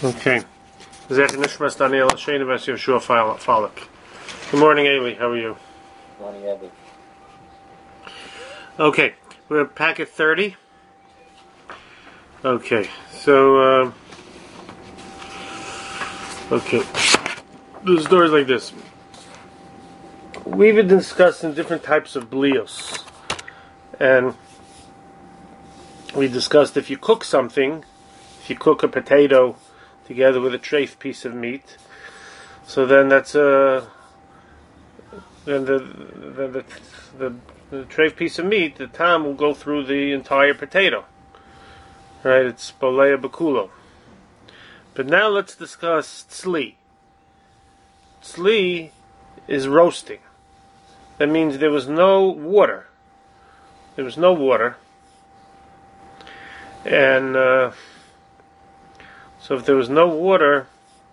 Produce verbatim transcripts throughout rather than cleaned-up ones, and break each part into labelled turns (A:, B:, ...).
A: Okay. Good morning, Ailey. How are you?
B: Good morning, Abby.
A: Okay. We're at packet thirty. Okay. So, uh, okay. The story is like this. We've been discussing different types of blios. And we discussed if you cook something, if you cook a potato together with a treif piece of meat, so then that's a then the the the, the, the treif piece of meat, the tam will go through the entire potato. Right? It's bolea bakulo. But now let's discuss tzli. Tzli is roasting. That means there was no water. There was no water. And uh, so if there was no water,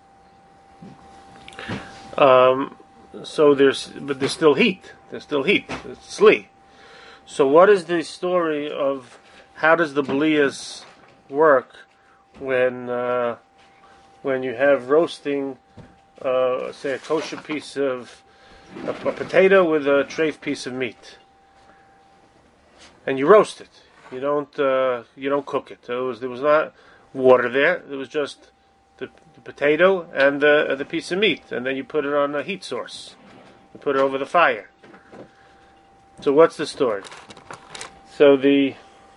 A: um, so there's, but there's still heat. There's still heat. It's tzli. So what is the story of how does the blias work when uh, when you have roasting, uh, say a kosher piece of a, a potato with a treif piece of meat, and you roast it. You don't uh, you don't cook it. There was there was not water there. There was just the, the potato and the uh, the piece of meat, and then you put it on a heat source. You put it over the fire. So what's the story? So the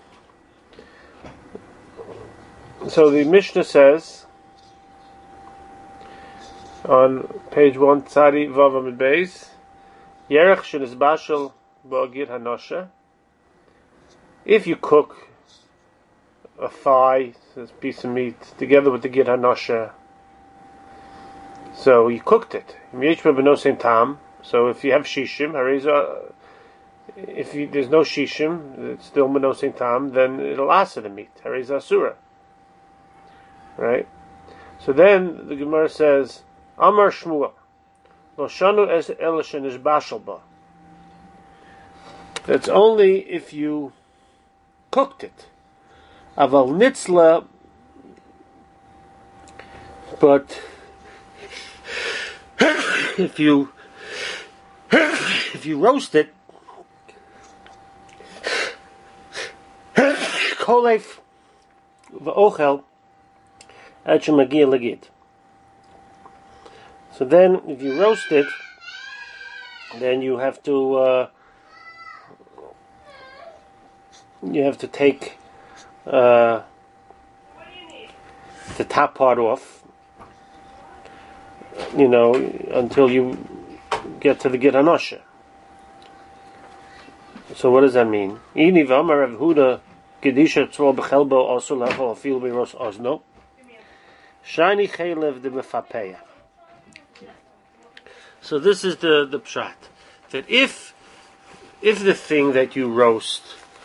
A: so the Mishnah says on page one, Tzadi Vav Amid Beis, Yerech shenizbashel ba'agir hanosha. If you cook a thigh, a piece of meat, together with the gir hanosha, so you cooked it. So if you have shishim, hariza, if you, there's no shishim, it's still menosin tam, then it'll asa the meat. Hariza asura. Right? So then the Gemara says, Amar Shmuel, lo shanu es elishen is bashal ba. That's only if you cooked it. Aval nitzla, but if you if you roast it, kolef v'ochel at shemagia legit. So then, if you roast it, then you have to uh, you have to take uh, the top part off, you know, until you get to the gir hanosha. So what does that mean? Ini v'amar Rav Huda kedisha tzro b'chelbo also level afil b'ros ozno shiny chaylev de mefapeya. So this is the the pshat, that if if the thing that you roast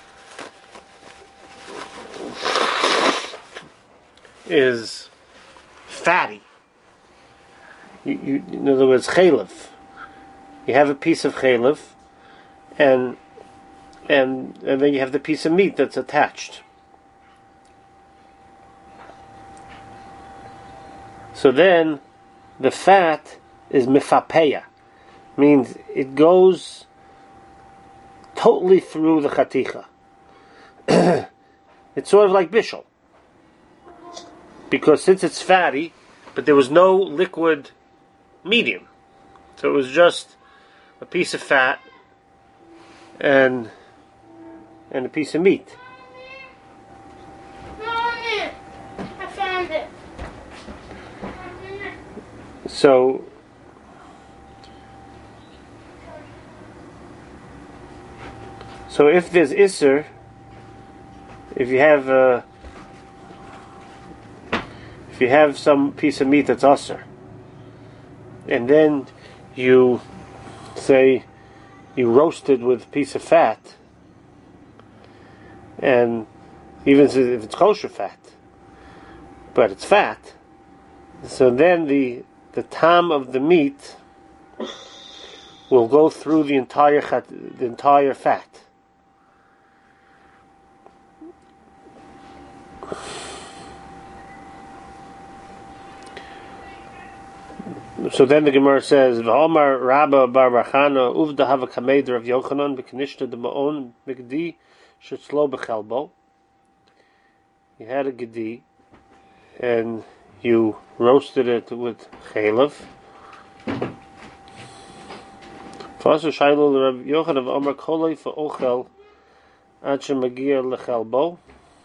A: is fatty, you, you, in other words, chaylev, you have a piece of chaylev, and and and then you have the piece of meat that's attached. So then the fat is mifapeya, means it goes totally through the chaticha. It's sort of like bishul, because since it's fatty, but there was no liquid medium, so it was just a piece of fat and and a piece of meat.
C: I found it.
A: So so if there's isser, if you have uh, if you have some piece of meat that's usser, and then you say you roast it with a piece of fat, and even if it's kosher fat, but it's fat, so then the the tam of the meat will go through the entire the entire fat. So then the Gemara says, "V'Omar Rabba Bar Bachana Uvda Hava Kamed Rav Yochanan B'Kanishta de Ma'on Migdi Shetzlo B'Chelbo." You had a gedi, and you roasted it with chaylev. Fasu Shailo Rav Yochanan V'Omar Kolei Fa'Ochel Ad Shemagia Lechelbo.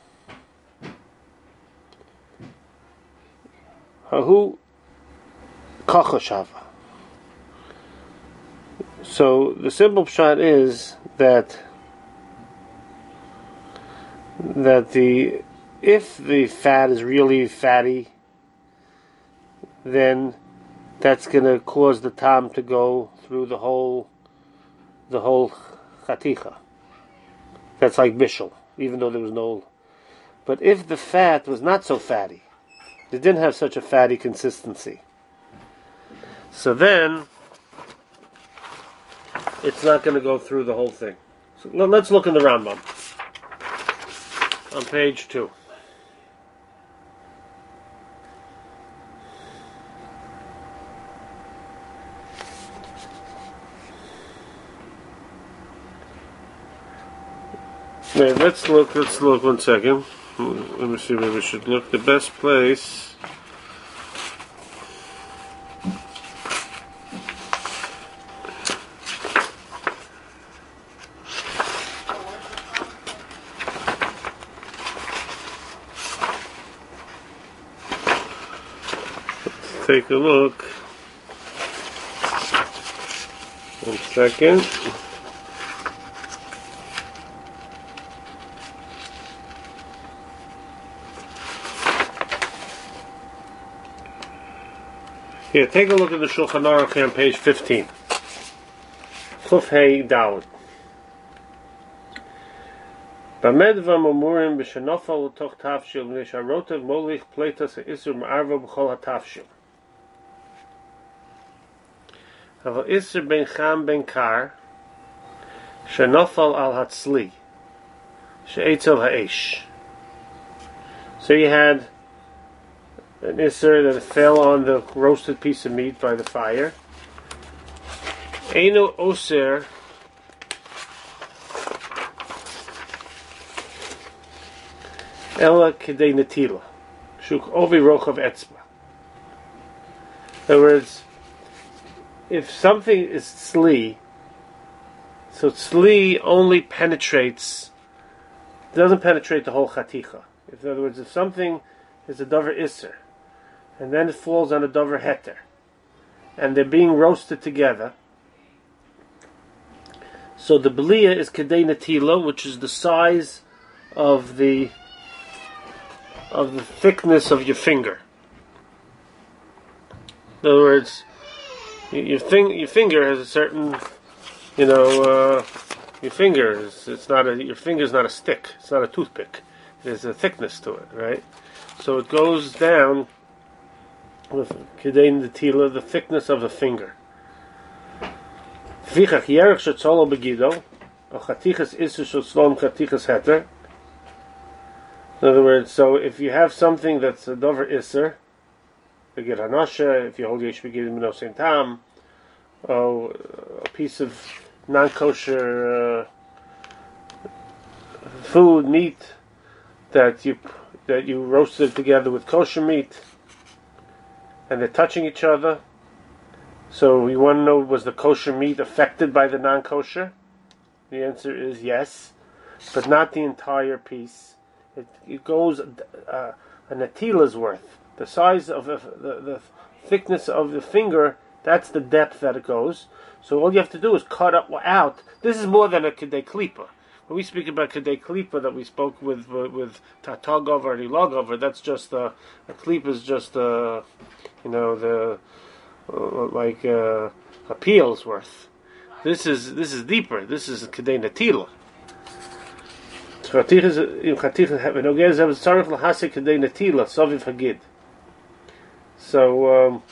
A: Hahu Kachashava. So the simple pshat is that that the if the fat is really fatty, then that's going to cause the tam to go through the whole the whole chaticha. That's like bishul, even though there was no. But if the fat was not so fatty, it didn't have such a fatty consistency, so then it's not going to go through the whole thing. So let's look in the Rambam on page two. Wait, let's look. Let's look one second. Let me see where we should look. The best place. Let's take a look. One second. Here, take a look at the Shulchan Aruch here on page fifteen. Kuf Hey Dalet. Bamedva Mamurim b'Shenofal L'Toch Tavshil Nisharotev Molich Pleitas Isur Ma'arva B'Chol HaTavshil. Aval Isur Ben Cham Ben Kar Shenofal Al Hatzli She'etzel Ha'esh. So you had an isser that fell on the roasted piece of meat by the fire. Eino oser ela kedei netila shuk ovi rochav etzba. In other words, if something is tzli, so tzli only penetrates, doesn't penetrate the whole chaticha. In other words, if something is a davar isser, and then it falls on a dover heter, and they're being roasted together. So the belia is kedei netila, which is the size of the of the thickness of your finger. In other words, your thing, your finger has a certain, you know, uh, your finger is it's not a your finger is not a stick, it's not a toothpick. There's a thickness to it, right? So it goes down with kedei netila, the thickness of a finger. V'chach yerach shetzolo begido, a chatichas isu shetzlom chatichas heter. In other words, so if you have something that's a dover iser, begid hanasha, if you hold yesh begidim no same tam, oh, a piece of non-kosher uh, food, meat that you that you roasted together with kosher meat, and they're touching each other. So we want to know, was the kosher meat affected by the non-kosher? The answer is yes, but not the entire piece. It, it goes uh, a netila's worth. The size of the, the, the thickness of the finger, that's the depth that it goes. So all you have to do is cut up out. This is more than a kedei klipa. When we speak about kedei klipa that we spoke with with, with tatagov or ilagov, that's just a, a klipa is just a, you know, the uh, like uh, a peel's worth. This is this is deeper. This is kedei netila. So um,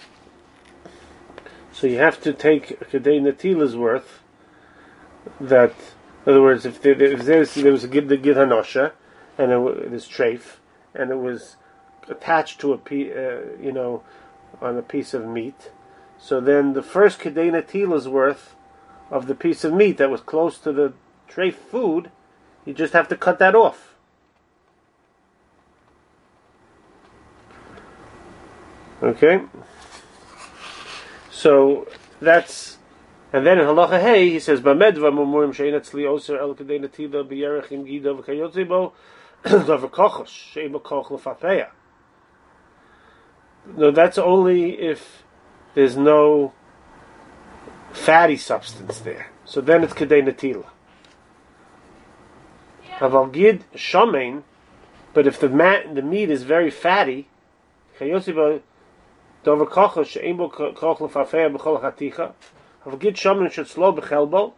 A: so you have to take kedei netila's worth. That, in other words, if there, if there's, there was a gid the gid hanosha, and it was, this treif, and it was attached to a, uh, you know, on a piece of meat. So then the first kedei netila's worth of the piece of meat that was close to the tray food, you just have to cut that off. Okay? So that's, and then in halacha hey he says bamedva mumurim shein etzli oser el kedei netila b'yerech im gida v'kayotzi bo davar kochos shein b'koch l'fafeya. No, that's only if there's no fatty substance there. So then it's kedei netila. Aval gid shamein, but if the mat, the meat is very fatty, chayotzi bo davar kochos shein b'koch l'fafeya b'chol haticha. Aval gid shamein should slow b'chelbo.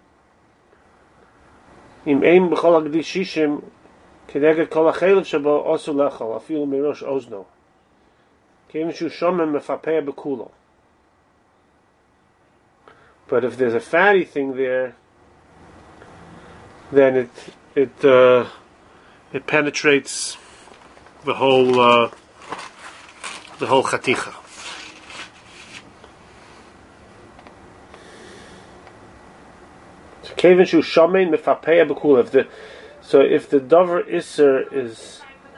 A: Im ein b'chol hagdish shishim kedeged kol hachelev shabo osu lechol afilu mirosh ozno. But if there's a fatty thing there, then it it uh, it penetrates the whole uh, the whole chaticha. So kevin shu shamein mefapeya bekula. If the so if the dover iser is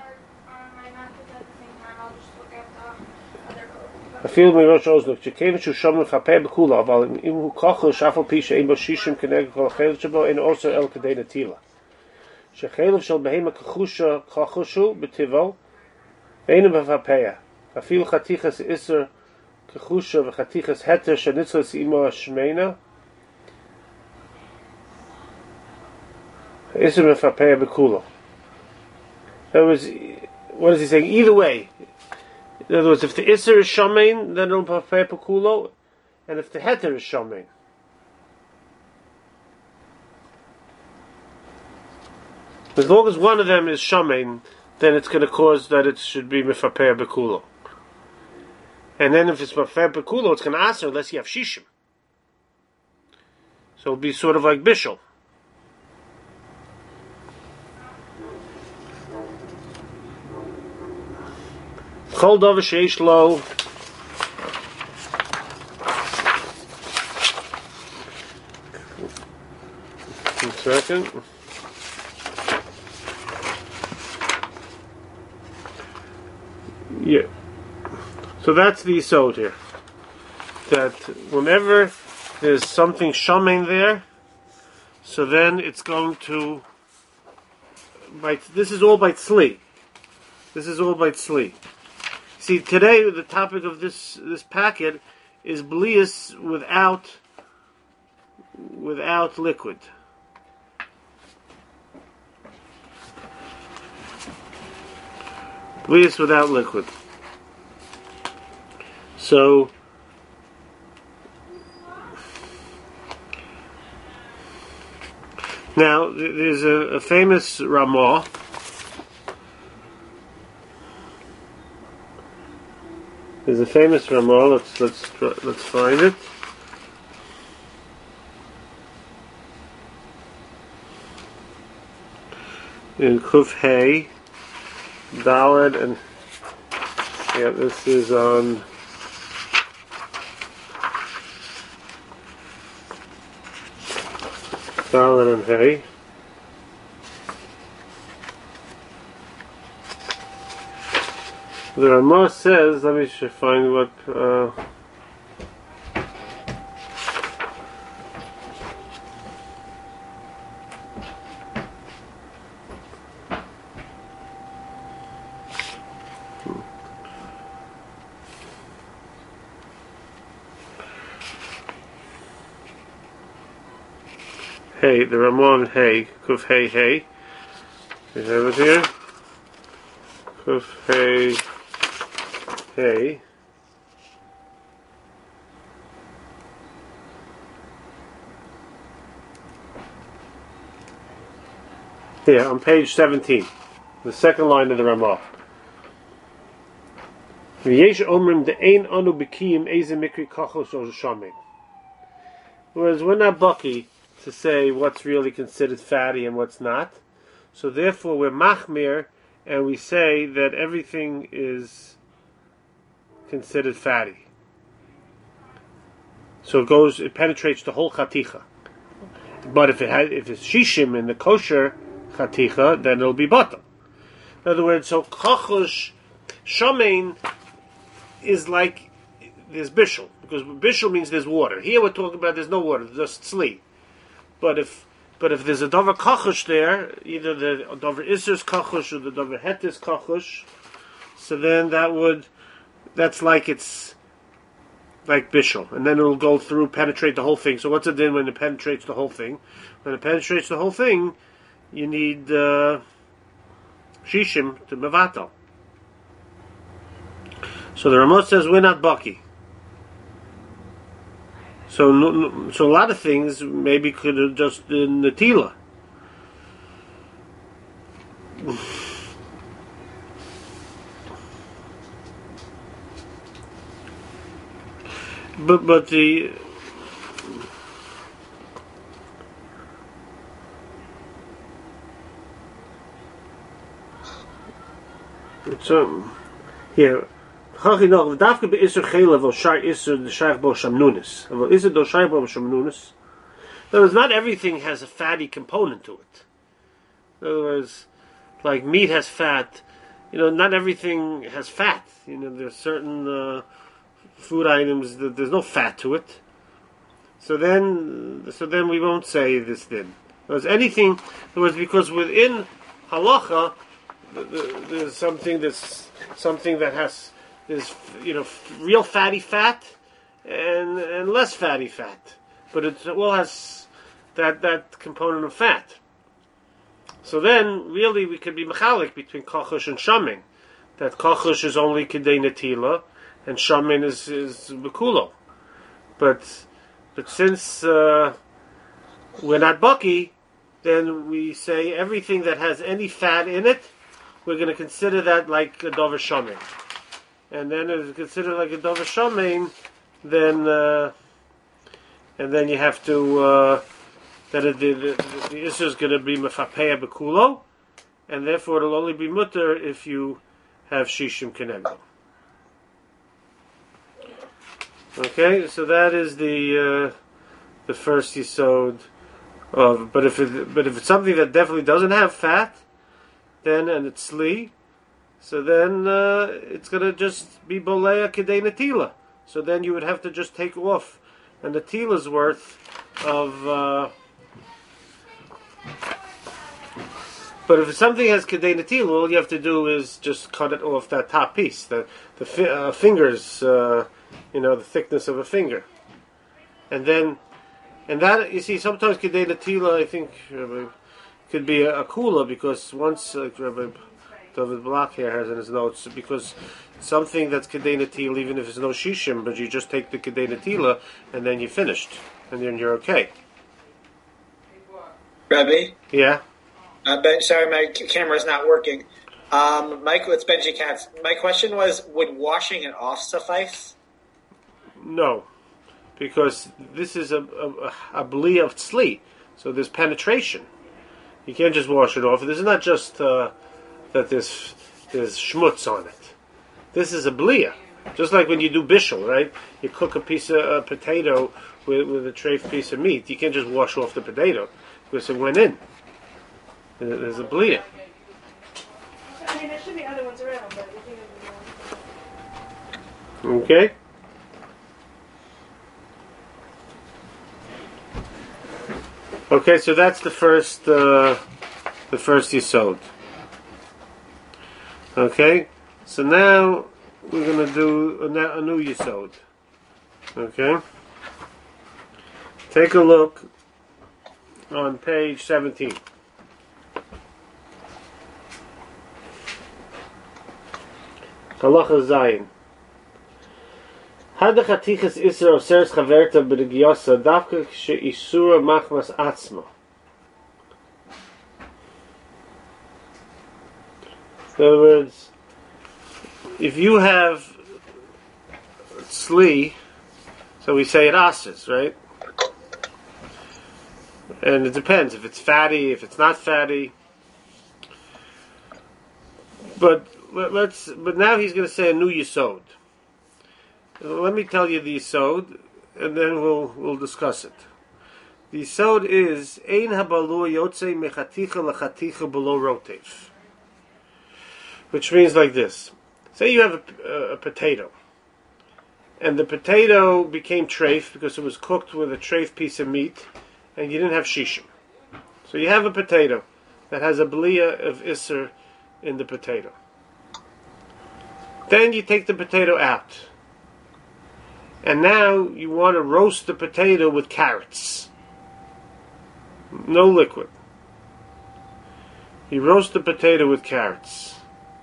A: I feel me rosh ozluk. Chekevin shu shom mechapeh bekula, aval im hu kochel shafal pi she'en bo shishim keneged kol hachelev shebo en also el kedei netila. Shechelev shel behema kachusha kachushu betivo ve'enu b'vapeya. Afil chatichas iser kachusha v'chatichas heter shenitzos imo shmeina iser mefapeya bekula. That was, what is he saying? Either way. In other words, if the Isser is Shamein, then it'll prepare Pekulo, and if the Heter is Shamein. As long as one of them is Shamein, then it's going to cause that it should be Mefaper Bekulo. And then if it's Mefaper Bekulo, it's going to answer unless you have Shishim. So it'll be sort of like Bishul. Chol davar sheish lo one second. Yeah. So that's the yisod here. That whenever there's something shamein there, so then it's going to by this is all by tzli. This is all by tzli. See, today the topic of this this packet is blias without without liquid. Blias without liquid. So now there's a, a famous Ramah. There's a famous Ramah. Let's let's let's find it. In Kuf Hey, Daled, and yeah, this is on Daled and Hey. The Ramah says, let me just find what, uh, Hey, the Ramah Hey, Kuf Hey Hey. We have it here. Kuf Hey Hey. Here, on page seventeen, the second line of the Ramah. Whereas we're not bucky to say what's really considered fatty and what's not, so therefore we're machmir and we say that everything is considered fatty. So it goes, it penetrates the whole chaticha. But if it had, if it's shishim in the kosher chaticha, then it'll be batal. In other words, so kachush shamein is like there's bishul, because bishul means there's water. Here we're talking about there's no water, just tzli. But if but if there's a davar kachush there, either the davar iser's kachush or the davar hetis kachush, so then that would that's like it's like bishul, and then it'll go through, penetrate the whole thing. So what's it then when it penetrates the whole thing? When it penetrates the whole thing, you need uh, shishim to mevatel. So the Ramot says we're not baki. So, so a lot of things maybe could have just been netila. But but the so here. Chachi noch, dafke be iser chelev or shar iser the shar bo shamnunis. But iser do shar bo shamnunis. In other words, not everything has a fatty component to it. In other words, like meat has fat. You know, not everything has fat. You know, there's certain uh, food items that there's no fat to it. So then, so then we won't say this then. Because anything, in other words, because within halacha, there's something that's something that has. There's, you know, real fatty fat and and less fatty fat, but it all has that that component of fat. So then, really, we could be mechalik between kachush and shamin. That kachush is only kedei netila, and shamin is is bekulo. But but since uh, we're not baki, then we say everything that has any fat in it, we're going to consider that like a dover shamin. And then if it's considered like a dover shamein, then uh, and then you have to uh, that it, the the, the issue is going to be mefapeya bekulo, and therefore it'll only be mutter if you have shishim kenegdo. Okay, so that is the uh, the first yisod of. But if it, but if it's something that definitely doesn't have fat, then and it's sli. So then uh, it's going to just be boleya kedei netila. So then you would have to just take off a netila's worth of. Uh, but if something has kedei netila, all you have to do is just cut it off that top piece, the the fi- uh, fingers, uh, you know, the thickness of a finger, and then and that you see sometimes kedei netila I think uh, could be a, a kula because once uh, Rabbi David Block here has in his notes, because something that's kedei netila, even if there's no shishim, but you just take the kedei netila and then you're finished, and then you're okay.
B: Rabbi?
A: Yeah?
B: Uh, ben, sorry, my camera's not working. Um, Michael, it's Benji Katz. My question was, would washing it off suffice?
A: No, because this is a, a, a bli of tzli, so there's penetration. You can't just wash it off. This is not just... Uh, that there's there's schmutz on it. This is a blia. Just like when you do bishul, right? You cook a piece of a potato with, with a treif piece of meat. You can't just wash off the potato because it went in. There's a blia.
C: I mean, there should be other ones around, but you think of the one.
A: Okay. Okay, so that's the first uh, the first yisod. Okay, so now we're going to do a, a new yisod. Okay, take a look on page seventeen. Halacha Zayin. Had chatichas isra oseres chaverta b'regiosa davka she'isura machmas atzma. In other words, if you have sli, so we say it ases, right? And it depends if it's fatty, if it's not fatty. But let's. But now he's going to say a new yisod. let me tell you the Yisod, and then we'll we'll discuss it. The Yisod is Ein habalua yotzei mechaticha lechaticha below rotev, which means like this. Say you have a, a, a potato, and the potato became treif because it was cooked with a treif piece of meat, and you didn't have shishim. So you have a potato that has a belia of isser in the potato. Then you take the potato out. And now you want to roast the potato with carrots. No liquid. You roast the potato with carrots.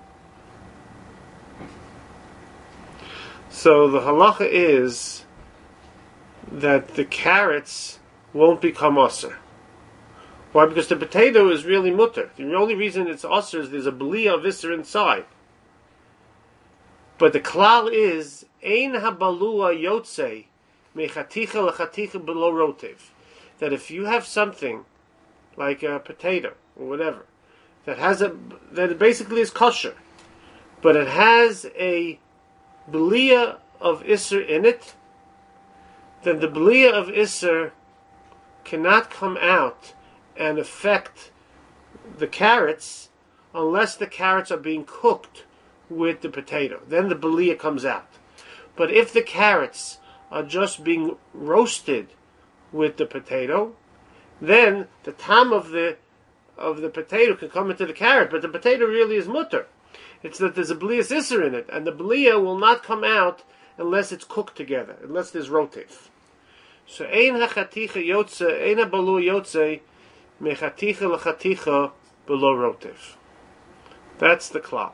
A: So the halacha is that the carrots won't become usr. Why? Because the potato is really mutter. The only reason it's usr is there's a belia of isser inside. But the klal is ein habalua yotzei mechaticha lechaticha below rotev. That if you have something like a potato or whatever that has a that basically is kosher, but it has a belia of isser in it, then the belia of isser cannot come out and affect the carrots unless the carrots are being cooked with the potato. Then the belia comes out. But if the carrots are just being roasted with the potato, then the tam of the of the potato can come into the carrot, but the potato really is mutter. It's that there's a belia isser in it, and the belia will not come out unless it's cooked together, unless there's rotif. So ein hachaticha yotze, ein habalu yotze, mechaticha lechaticha below rotif. That's the klal.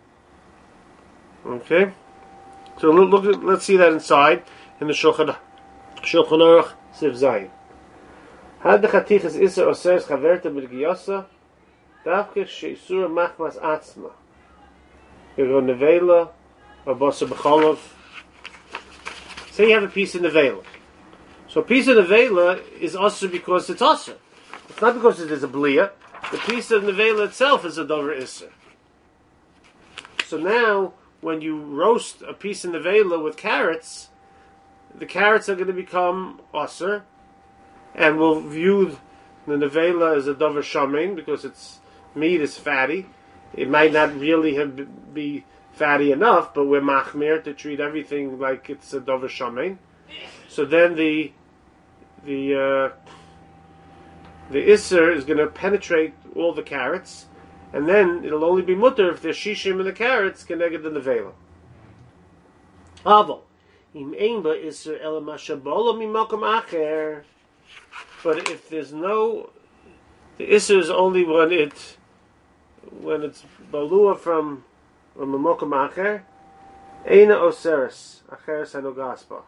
A: Okay, so look, look. Let's see that inside in the Shulchan Shulchan Aruch Siv Zayin. Had the chatichas iser oseres chaverta b'giyasa davke sheisura machmas atzma yego nevela or basa b'cholov. Say you have a piece of nevela. So a piece of nevela is also because it's also. It's not because it is a belia. The piece of nevela itself is a dover iser. So now, when you roast a piece of nevela with carrots, the carrots are going to become osir, and we'll view the nevela as a dover shamein because its meat is fatty. It might not really have be fatty enough, but we're machmir to treat everything like it's a dover shamein. So then the the uh, the iser is going to penetrate all the carrots. And then it'll only be mutter if there's shishim in the carrots connected to the nevela. Aval, im ein ba iser ela mashabola mimakom acher. But if there's no, the iser is only when it when it's balua from from mimakom acher. Eina oseres acheres hanogaspa.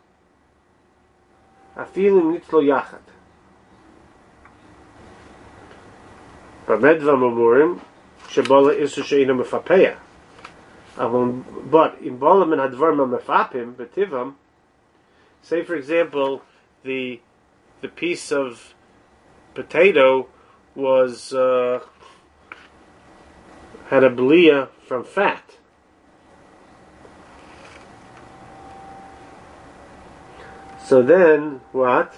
A: Afilim nitzlo yachad. Bamedva mamurim. Shabola isu sheina mefapeya. But in bolam and hadvar mefapim betivam. Say for example, the the piece of potato was uh, had a belia from fat. So then what?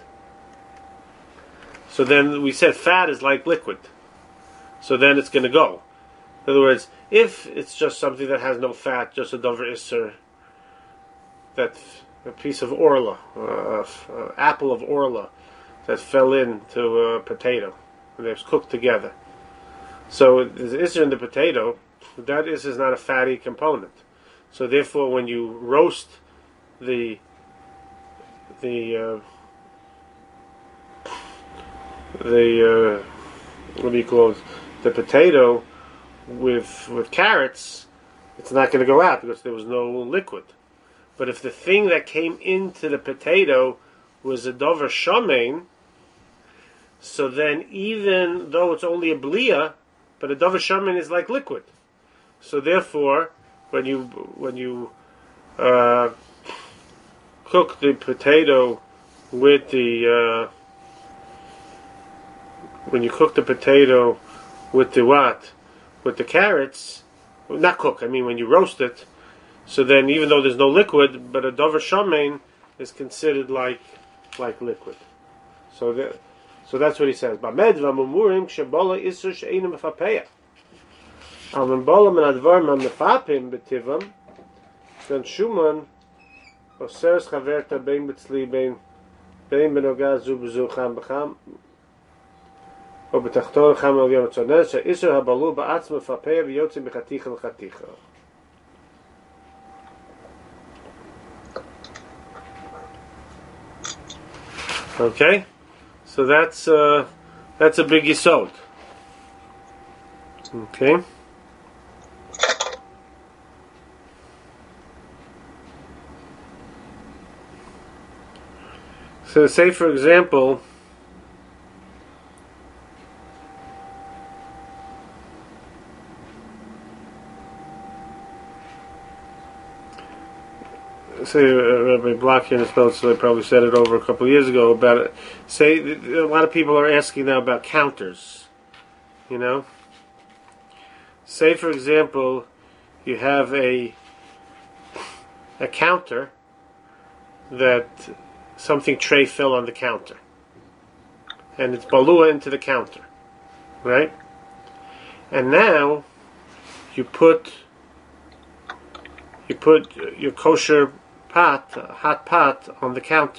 A: So then we said fat is like liquid. So then it's going to go. In other words, if it's just something that has no fat, just a dover isser, that a piece of orla, uh, uh, apple of orla, that fell into a potato, and they're cooked together. So there's isser in the potato, that isser is not a fatty component. So therefore, when you roast the the uh, the uh, what do you call it? The potato with with carrots, it's not going to go out because there was no liquid. But if the thing that came into the potato was a dover shamein, so then even though it's only a belia, but a dover shamein is like liquid. So therefore, when you when you uh, cook the potato with the uh, when you cook the potato with the what? With the carrots, well, not cook, I mean when you roast it, So then, even though there's no liquid, but a davar shamein is considered like like liquid. So that, so that's what he says. Bamed v'amumurim shebola isur she'einu mefapeya. Al membola min advarim hamefapim betivam. Then shuman oseres chaverta bein b'tzli bein bein benogaz zu b'zu cham b'cham או בתחתון חם על יום הצונן שאיסור הבלו בעצמו מפפיה ויוצא מחתיכה לחתיכה. Okay, so that's uh, that's a big yisod. Okay. So say for example, say uh, Rabbi Block here in his notes, so I probably said it over a couple of years ago about it. Say a lot of people are asking now about counters. You know, say for example, you have a a counter that something tray fell on the counter, and it's balua into the counter, right? And now you put you put your kosher pot, a hot pot, on the counter.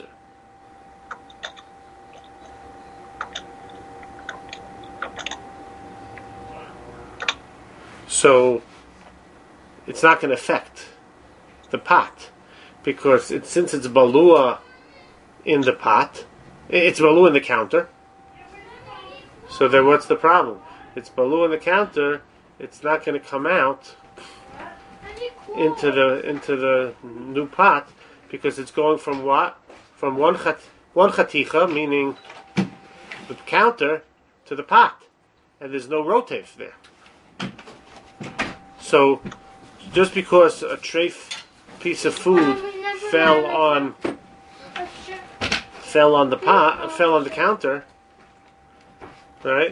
A: So it's not going to affect the pot because it, since it's balua in the pot, it's balua in the counter. So then what's the problem? It's balua in the counter. It's not going to come out into the into the new pot because it's going from what? From one chat, one chaticha, meaning the counter, to the pot, and there's no rotative there. So just because a treif piece of food fell on fell on the pot, fell on the counter, right?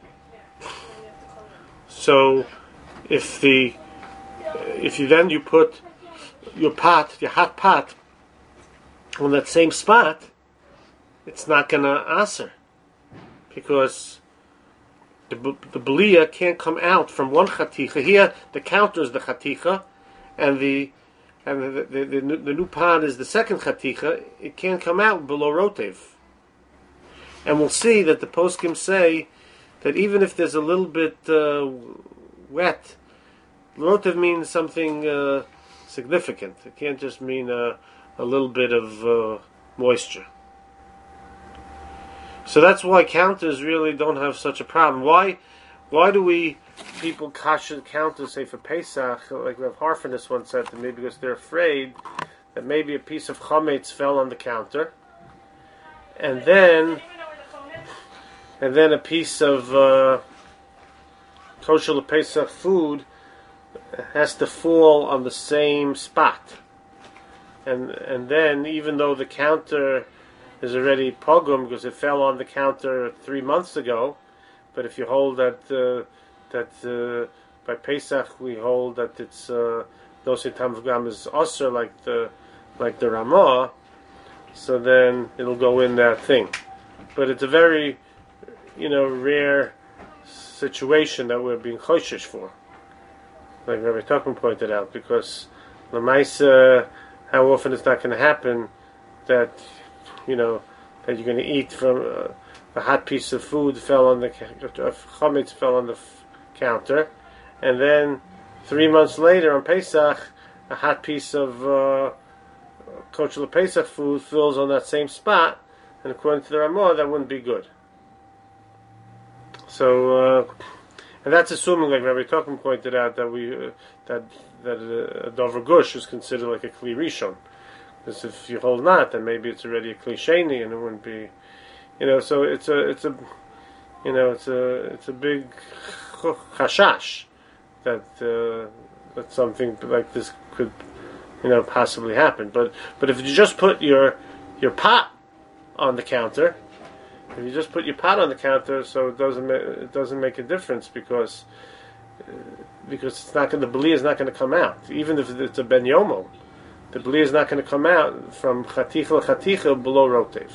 A: So if the If you then you put your pot, your hot pot, on that same spot, it's not going to answer because the the belia can't come out from one chaticha. Here, the counter is the chaticha, and the and the the, the, the, the new pot is the second chaticha. It can't come out below rotev. And we'll see that the poskim say that even if there's a little bit uh, wet. Rotev means something uh, significant. It can't just mean uh, a little bit of uh, moisture. So that's why counters really don't have such a problem. Why why do we, people kasha counters, say for Pesach, like Rav Harfinis once said to me, because they're afraid that maybe a piece of chametz fell on the counter, and then and then a piece of uh, kosher Pesach food has to fall on the same spot, and and then even though the counter is already pogum because it fell on the counter three months ago, but if you hold that uh, that uh, by Pesach we hold that it's nosin tam v'gam is osir like the like the Ramah, so then it'll go in that thing. But it's a very you know rare situation that we're being choshesh for. Like Rabbi Tuchman pointed out, because Lamaisa, how often it's not going to happen that you know that you're going to eat from uh, a hot piece of food fell on the uh, chametz fell on the f- counter, and then three months later on Pesach, a hot piece of uh, kosher Pesach food falls on that same spot, and according to the Ramah, that wouldn't be good. So. Uh, And that's assuming, like Rabbi Tuchman pointed out, that we uh, that that uh, a dover gush is considered like a kli rishon. Because if you hold not, then maybe it's already a kli sheni, and it wouldn't be, you know. So it's a it's a, you know, it's a it's a big chashash that uh, that something like this could, you know, possibly happen. But but if you just put your your pot on the counter. If you just put your pot on the counter, so it doesn't ma- it doesn't make a difference because because it's not going. The bli is not going to come out, even if it's a ben yomo. The bli is not going to come out from chaticha chaticha below rotev.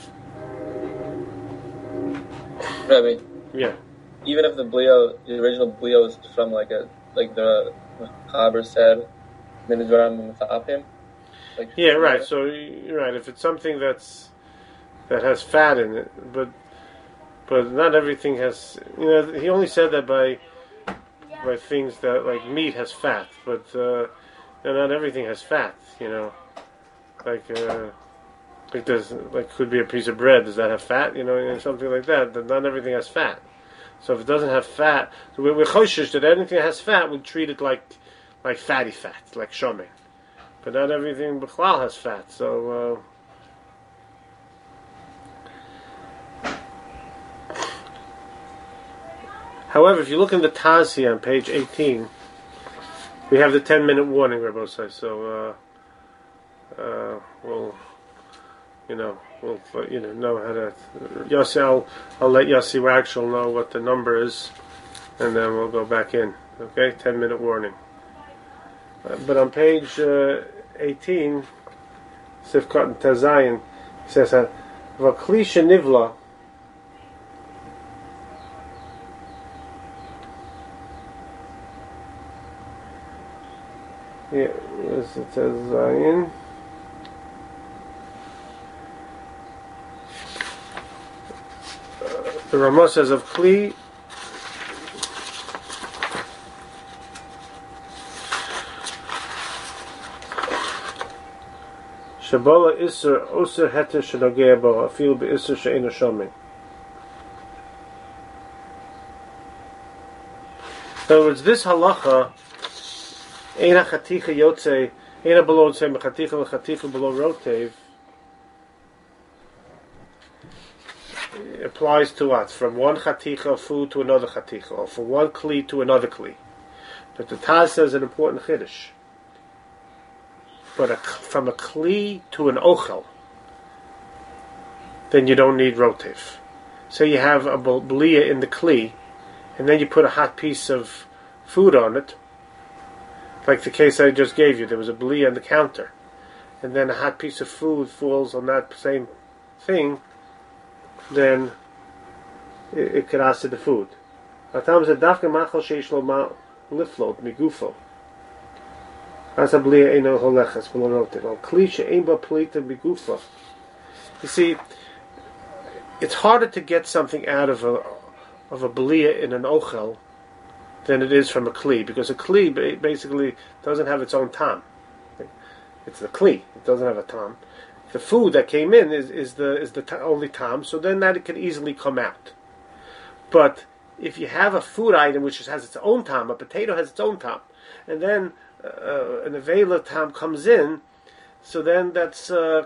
D: Rabbi.
A: Yeah.
D: Even if the blio, the original blio is from like a like the Chaber said, minidvarim mitapim. Like
A: yeah, right. So you're right. If it's something that's that has fat in it, but but not everything has. You know, he only said that by by things that like meat has fat, but uh, you know, not everything has fat. You know, like uh, like there's like could be a piece of bread. Does that have fat? You know, and something like that. That not everything has fat. So if it doesn't have fat, so we're, we're choshesh that anything that has fat, we treat it like like fatty fat, like shomei. But not everything b'chlal has fat. So. Uh, However, if you look in the Taz here on page eighteen, we have the ten-minute warning, Rabbi says. So uh, uh, we'll, you know, we'll you know know how to. Yossi, I'll, I'll let Yossi Wagshul know what the number is, and then we'll go back in. Okay, ten-minute warning. Uh, but on page uh, eighteen, Sifkat and Tazayin, he says, "V'kli shenivla." Yeah, yes, it says Zayin. Uh, the Ramah says of Kli. Shabola Isser Oser Heter Shenogea Bo Afil Be Isser She'ena Shomei. In other words, this halacha Eina chaticha yotze, eina below yotze mechaticha lechaticha below rotev applies to what? From one chaticha of food to another chaticha, or from one kli to another kli. But the Taz says an important chiddush. But a, from a kli to an ochel, then you don't need rotev. So you have a belia in the kli, and then you put a hot piece of food on it. Like the case I just gave you, there was a belia on the counter, and then a hot piece of food falls on that same thing, then it, it could acid the food. Atam ze dafke machal sheish lo ma liflot migufo. As a belia eino holechas below rotev. Al kli she'ein ba plita migufo. You see, it's harder to get something out of a of a belia in an ochel than it is from a kli, because a kli basically doesn't have its own tam. It's the kli; it doesn't have a tam. The food that came in is, is the is the ta- only tam, so then that it can easily come out. But if you have a food item which has its own tam, a potato has its own tam, and then uh, an avela tam comes in, so then that's uh,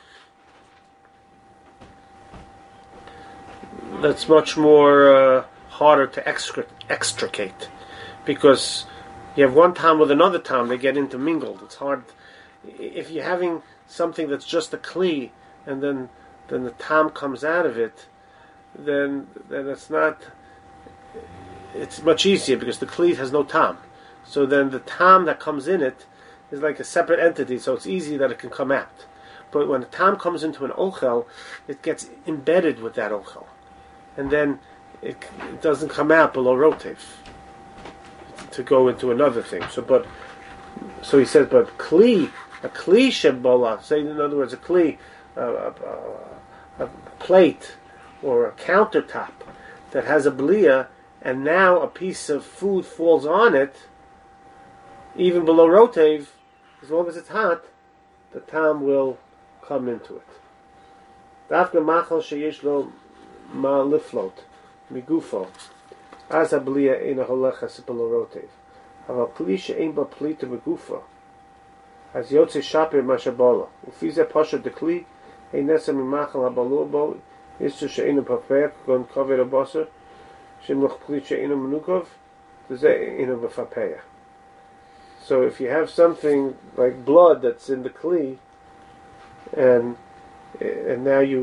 A: that's much more uh, harder to extra- extricate, because you have one tam with another tam, they get intermingled. It's hard if you're having something that's just a kli, and then then the tam comes out of it. Then then it's not. It's much easier because the kli has no tam. So then the tam that comes in it is like a separate entity. So it's easy that it can come out. But when the tam comes into an ochel, it gets embedded with that ochel, and then It, it doesn't come out below rotev to go into another thing. So, but so he says, but kli, a kli shebola, say in other words, a kli, uh, a, a, a plate or a countertop that has a belia, and now a piece of food falls on it, even below rotev, as long as it's hot, the tam will come into it. Dafka machal sheyesh lo ma liflot. Migufo, as a belia in a holechas below rotev. Aval kli she'ein ba plita migufo, as yotze shaper mashabola. Ufize pasha dekli ein nesa mimachal habalua bo isu she'ein paper gon kover abosser shem loch pli she'ein menukov ze ein befapeya. So if you have something like blood that's in the kli, and and now you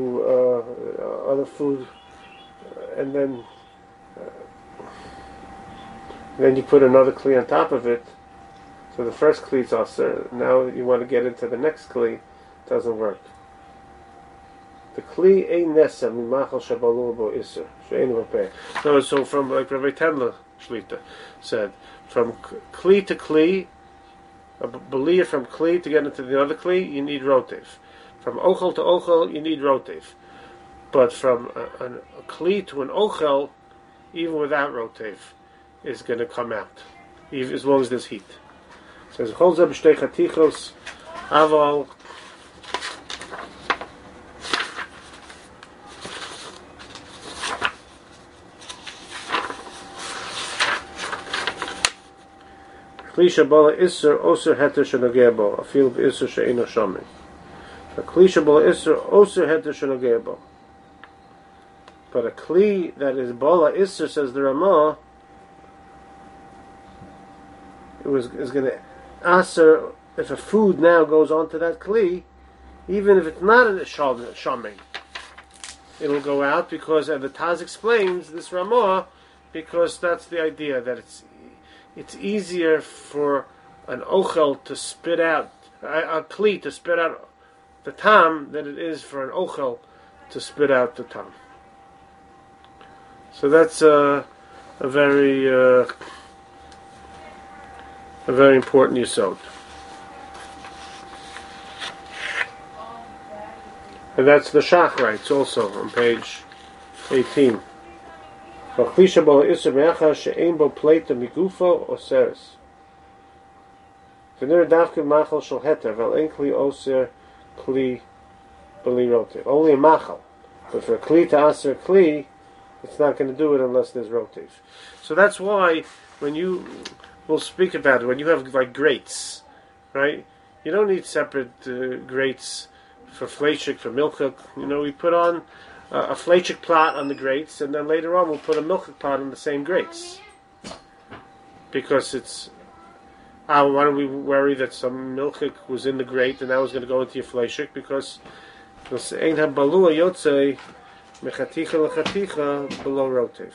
A: uh, other food. And then, uh, Then you put another kli on top of it. So the first kli is aser. Now you want to get into the next kli. It doesn't work. The kli ein nesa mimachal shabalul bo iser. She'ein v'peh. So, so from like Rabbi Tendler Shlita said, from kli to kli, a belia from kli to get into the other kli, you need rotev. From ochel to ochel, you need rotev. But from a, a, a kli to an ochel, even without rotev, is going to come out, even, as long as there's heat. It says chol zeh b'shtei chatichos aval kli shabola iser oser heter shenogeh bo afil b'iser she'eino shomei. A kli shabola iser oser heter shenogeh bo. But a kli that is bola iser, says the Ramah, it was is going to aser if a food now goes onto that kli, even if it's not in a shaming, it'll go out because, and the Taz explains this Ramah, because that's the idea that it's it's easier for an ochel to spit out a, a kli to spit out the tam than it is for an ochel to spit out the tam. So that's uh, a very uh, a very important yesod. And that's the Shach writes also on page eighteen. Only a machal. But for a kli to aser kli, it's not going to do it unless there's rotev. So that's why when you, we'll speak about it, when you have like grates, right? You don't need separate uh, grates for fleishik, for milchuk. You know, we put on uh, a fleishik plot on the grates, and then later on we'll put a milchuk plot on the same grates. Because it's, uh, why don't we worry that some milchuk was in the grate and that was going to go into your fleishik? Because ein ha-balua yotzei mechaticha lechaticha below rotev.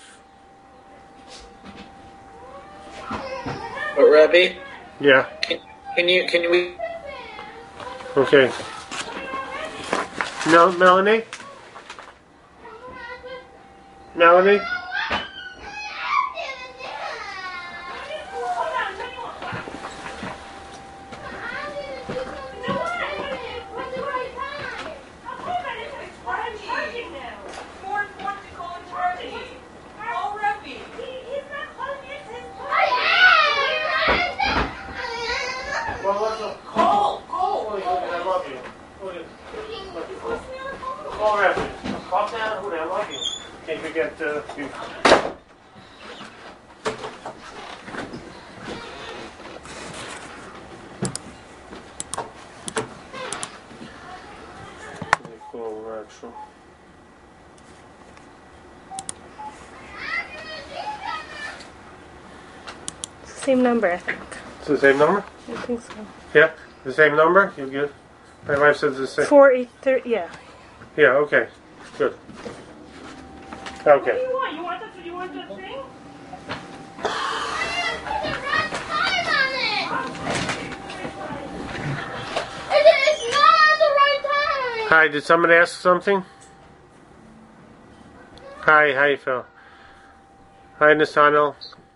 B: But Rabbi,
A: Yeah.
B: can, can you can we?
A: Okay. No, Melanie? Melanie? Well, let's go. Call! Call! I love you. Call Rabbi. Calm down, Huda, I love you. Can't forget uh, you. Call Rachel.
C: It's the same number, I think.
A: It's the same number?
C: I think so.
A: Yeah? The same number? You good? My wife says the same.
C: Four eight thirty. Yeah.
A: Yeah, okay. Good.
C: What do
A: Okay.
C: you want? You want the you want the thing?
A: Hi, did someone ask something? Hi, how you feel? Hi, Nathaniel.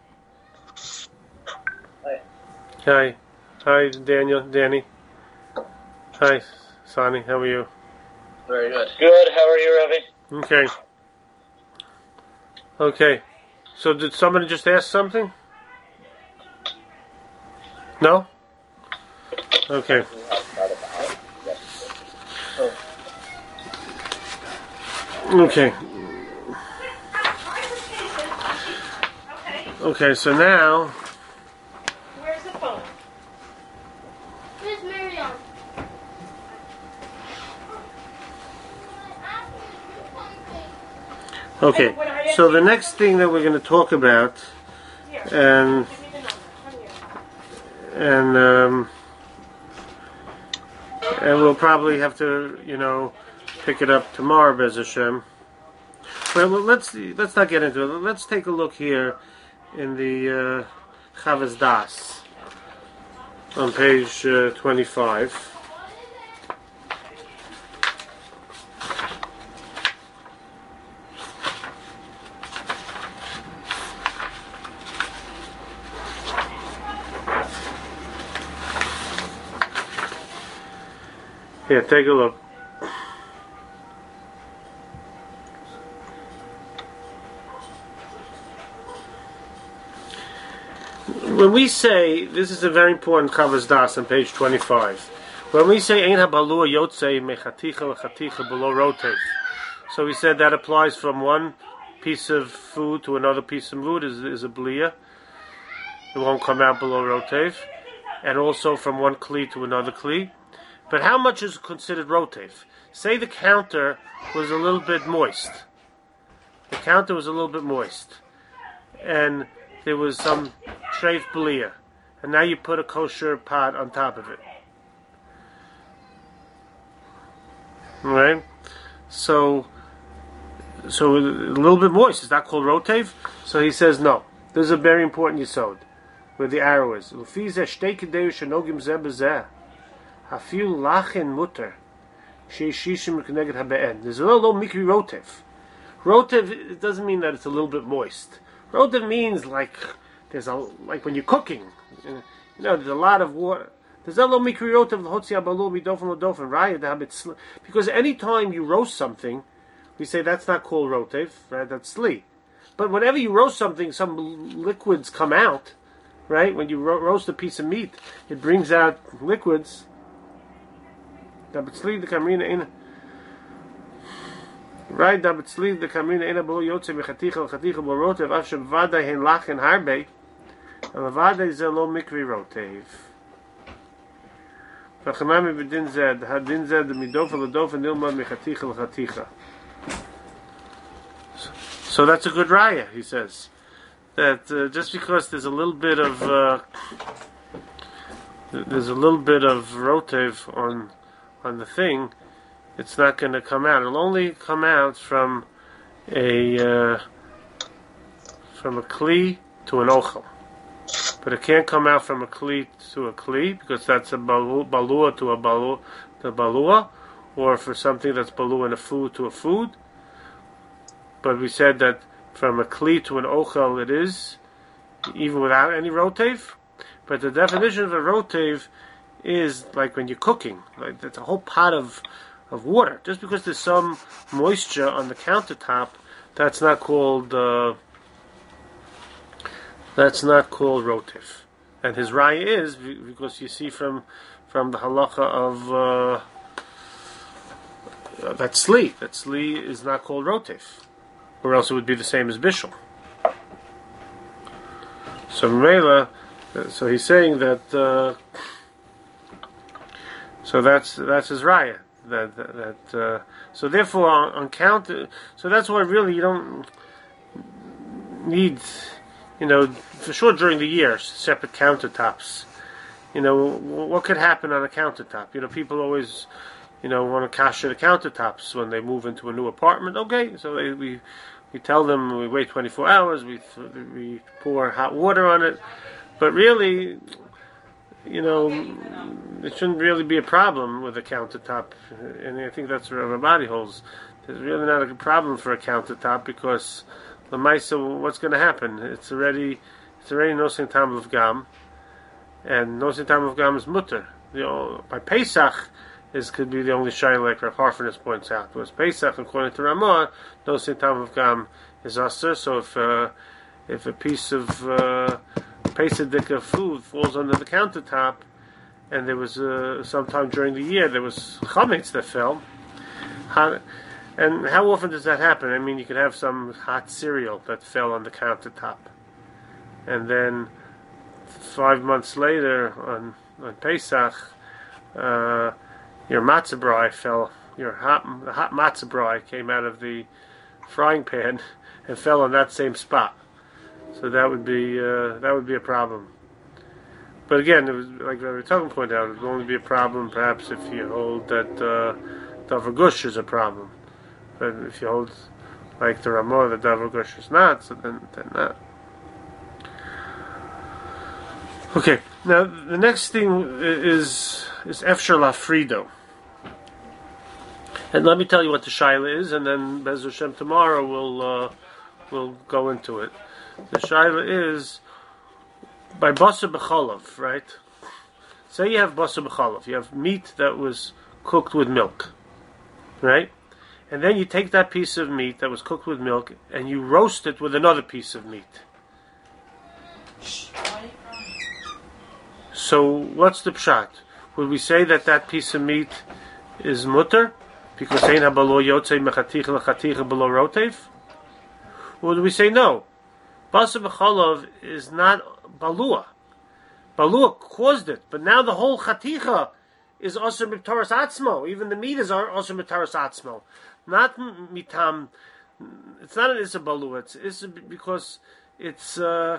D: Hi.
A: Hi. Hi, Daniel, Danny. Hi, Sonny, how are you?
D: Very good.
B: Good. How are you, Rabbi?
A: Okay. Okay. So did somebody just ask something? No? Okay. Okay.
C: Okay.
A: Okay, so now
C: Where's the phone?
E: Where's Miriam?
A: okay. So the next thing that we're going to talk about
C: Here.
A: and
C: Give me the number. Come here.
A: and um and we'll probably have to, you know, pick it up tomorrow, Bez Hashem. Well, let's let's not get into it. Let's take a look here in the uh, Chavas Das on page uh, twenty-five. Here, take a look. When we say, this is a very important Chavas Das on page twenty-five. When we say Ein habalua yotzei mechaticha lechaticha below rotev, so we said that applies from one piece of food to another piece of food is is a blia. It won't come out below rotev, and also from one kli to another kli. But how much is considered rotev? Say the counter was a little bit moist. The counter was a little bit moist, and there was some treif blia, and now you put a kosher pot on top of it. Right? So, so a little bit moist. Is that called rotev? So he says no. This is a very important yisod, where the arrow is. Hafil lachin mutter. Sheishishim connected habeen. There's a little mikri rotev. Rotev, it doesn't mean that it's a little bit moist. Rotev means like there's a like when you're cooking. You know, there's a lot of water. There's a little mikri rotev l'hotzi abalu midofen l'dofen raya. Because any time you roast something, we say that's not called rotev, right? That's sli. But whenever you roast something, some liquids come out, right? When you ro- roast a piece of meat, it brings out liquids. Right, da betzliv the kamina ena bo yotze mechaticha l'chaticha bo rotev av shevada hen lachen harbe avada ze lo mikri rotev v'chamami b'din zed hadin zed midofa l'dofa nilmad mechaticha l'chaticha. So that's a good raya, he says, that uh, just because there's a little bit of uh, there's a little bit of rotev on on the thing, it's not going to come out. It'll only come out from a uh, from a kli to an ochel, but it can't come out from a kli to a kli because that's a balu, balua to a balu to balua, or for something that's balua in a food to a food. But we said that from a kli to an ochel it is, even without any rotev. But the definition of a rotev is like when you're cooking, like that's a whole pot of of water. Just because there's some moisture on the countertop, that's not called uh, that's not called rotev. And his raya is because you see from from the halacha of uh, that sli, that sli is not called rotev, or else it would be the same as bishul. So Mela, so he's saying that. Uh, So that's that's his raya. That that, that uh, so therefore on, on count. So that's why really you don't need, you know, for sure during the year separate countertops. You know, what could happen on a countertop? You know, people always, you know, want to kasher the countertops when they move into a new apartment. Okay, so they, we we tell them we wait twenty-four hours. We we pour hot water on it, but really, you know, it shouldn't really be a problem with a countertop, and I think that's where everybody holds. There's really not a problem for a countertop because the Maisa, what's going to happen? It's already, it's already nosin tam of gam, and nosin tam of gam is mutter. You know, by Pesach, this could be the only shayla like Rav Harfenis points out. Because Pesach, according to Ramah, nosin tam of gam is aser. So if uh, if a piece of uh, Pesach food falls under the countertop, and there was uh, sometime during the year there was chametz that fell. How, and how often does that happen? I mean, you could have some hot cereal that fell on the countertop, and then five months later on on Pesach, uh, your matzah brai fell. Your hot the hot matzah brai came out of the frying pan and fell on that same spot. So that would be uh, that would be a problem. But again, it was like Rabbi Tuggen pointed out, it would only be a problem perhaps if you hold that uh, davar gush is a problem. But if you hold like the Ramah that davar gush is not, so then then not. Okay, now the next thing is is Efshar Lafrido. And let me tell you what the Shaila is, and then Bez Hashem tomorrow we'll, uh, we'll go into it. The Shaila is by Basa B'chalav, right? Say you have Basa B'chalav, you have meat that was cooked with milk, right? And then you take that piece of meat that was cooked with milk and you roast it with another piece of meat. So what's the pshat? Would we say that that piece of meat is mutter because ein habalo yotzei mechaticha lechaticha below rotev? Or do we say no? Basa b'chalav is not balua. Balua caused it, but now the whole chaticha is also mitaras atzmo. Even the meat is also mitaras atzmo. Not mitam. It's not an issa balua. It's issa because it's uh,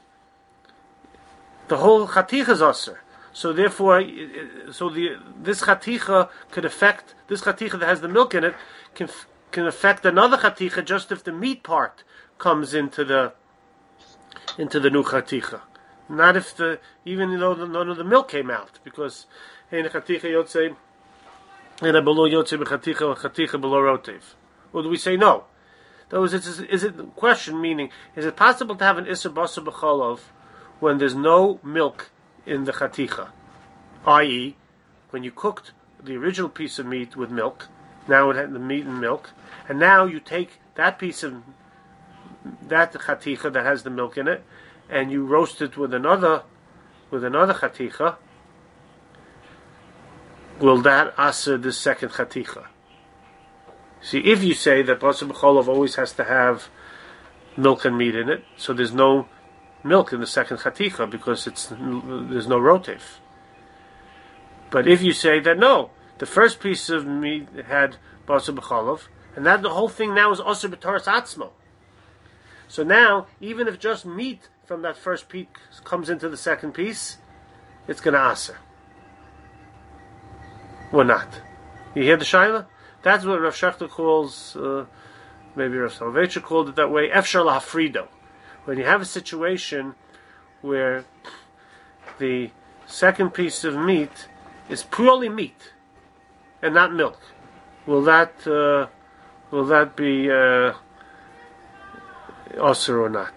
A: the whole chaticha is also. So therefore, so the this chaticha could affect this chaticha that has the milk in it can can affect another chaticha just if the meat part comes into the into the new chaticha. Not if the even though the, none of the milk came out, because hey chaticha yotzei and a below yotzei b'chaticha chaticha below rotev. Or do we say no? Those is, is it the question meaning is it possible to have an issa basa b'chalav when there's no milk in the chaticha, that is, when you cooked the original piece of meat with milk, now it had the meat and milk, and now you take that piece of that chaticha that has the milk in it, and you roast it with another with another chaticha. Will that answer the second chaticha? See, if you say that basa b'chalav always has to have milk and meat in it, so there's no milk in the second chaticha because it's there's no rotev. But if you say that no, the first piece of meat had basa b'chalav, and that the whole thing now is also b'taras atzmo. So now, even if just meat from that first piece comes into the second piece, it's going to aser. Or not. You hear the shaila? That's what Rav Shechter calls, uh, maybe Rav Soloveitcher called it that way, Efshar Lafrido. When you have a situation where the second piece of meat is purely meat and not milk, will that uh, will that be uh, osir or not?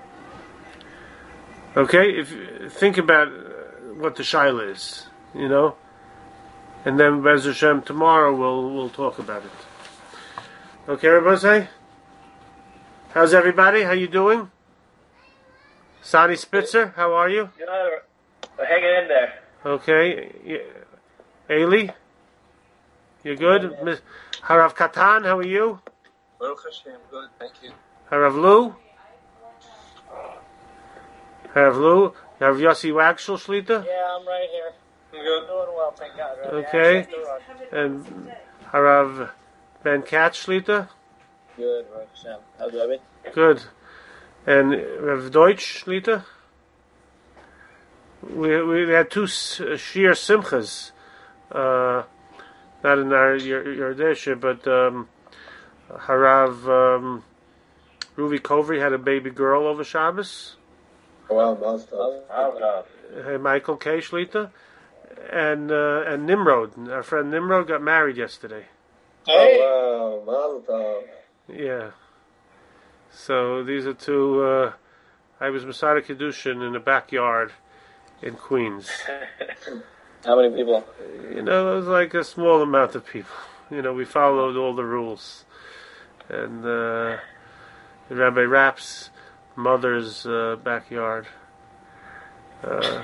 A: Okay, if think about what the shaila is, you know, and then Bez Hashem tomorrow we'll we'll talk about it. Okay, everybody say, how's everybody? How you doing? Sadi Spitzer, how are you?
E: Good. We're hanging in there.
A: Okay. Ailey, you good? Miss Harav Katan, how are you?
D: Baruch Hashem, good, thank you.
A: Harav Lu? Harav Lu? Harav Yossi Wagshel Shlita?
E: Yeah, I'm right here.
D: I'm good.
E: Doing well, thank God. Right?
A: Okay.
E: Yeah,
A: And Harav Ben Katz Shlita?
D: Good, Baruch Hashem. How's it?
A: Good. And Rav Deutsch Shlita? We we had two Shir Simchas, uh, not in our Yerdesha, but um, Harav um, Ruvi Kovri had a baby girl over Shabbos.
D: Oh, well, most of
A: Hey, Michael K. Shlita. And, uh, and Nimrod, our friend Nimrod got married yesterday.
B: Hey.
D: Oh, wow, mazel tov.
A: Yeah. So these are two. Uh, I was Masada Kedushin in the backyard in Queens.
D: How many people?
A: You know, it was like a small amount of people. You know, we followed all the rules. And uh, Rabbi Rapp's mother's uh, backyard. Uh,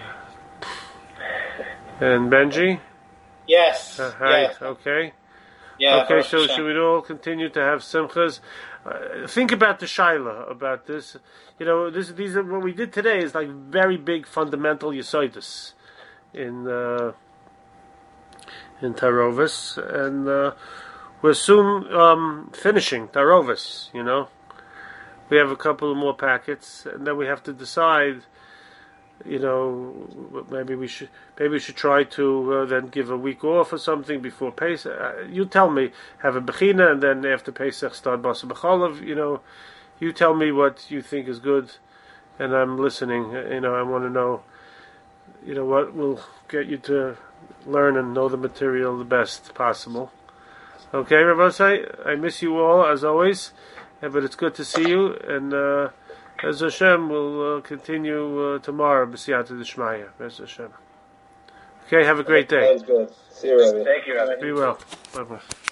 A: and Benji?
B: Yes.
A: Uh, hi,
B: Yeah.
A: okay.
B: Yeah.
A: Okay, so
B: Baruch
A: should we all continue to have simchas? Uh, think about the shaila about this. You know, this these are what we did today is like very big fundamental yesodus in uh, in Tarovis, and uh, we're soon um, finishing Tarovis. You know, we have a couple of more packets, and then we have to decide. You know, maybe we should maybe we should try to uh, then give a week off or something before Pesach. Uh, you tell me, have a bechina, and then after Pesach start basa b'chalav. You know, you tell me what you think is good, and I'm listening. You know, I want to know you know what will get you to learn and know the material the best possible. Okay, Rabbosai, I miss you all as always, uh, but it's good to see you. And uh, as Hashem, we'll uh, continue uh, tomorrow. B'siyata d'shmaya. As Hashem. Okay, have a great day.
D: Sounds good. See you, Rabbi.
E: Thank you, Rabbi.
A: Be well. Bye bye.